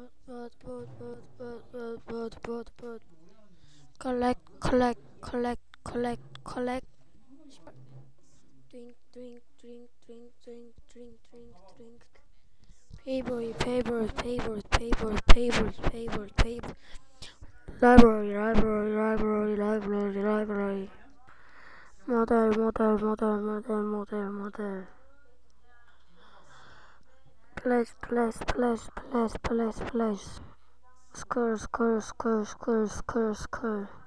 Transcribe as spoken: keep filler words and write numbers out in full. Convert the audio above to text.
bird, bird, bird, bird, bird, bird, bird, bird. Collect, collect, collect, collect, collect. Drink, drink, drink, drink, drink, drink, drink, drink. Paper, paper, paper, paper, paper, paper, paper. Library, library, library, library, library. Mother, mother, mother, mother, mother, mother. Place, place, place, place, place, place. Skr, skr, skr, skr, skr, skr.